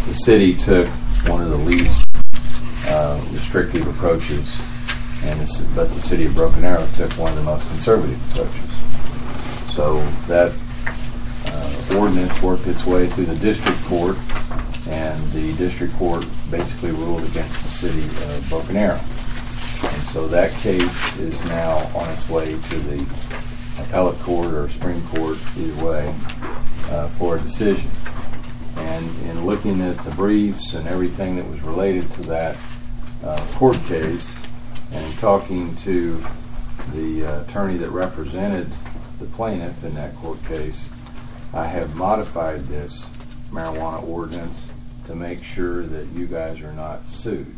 the city took one of the least restrictive approaches, but the city of Broken Arrow took one of the most conservative approaches. So that ordinance worked its way through the district court, and the district court basically ruled against the city of Broken Arrow. And so that case is now on its way to the appellate court or Supreme Court, either way, for a decision. And in looking at the briefs and everything that was related to that court case, and talking to the attorney that represented the plaintiff in that court case, I have modified this marijuana ordinance to make sure that you guys are not sued.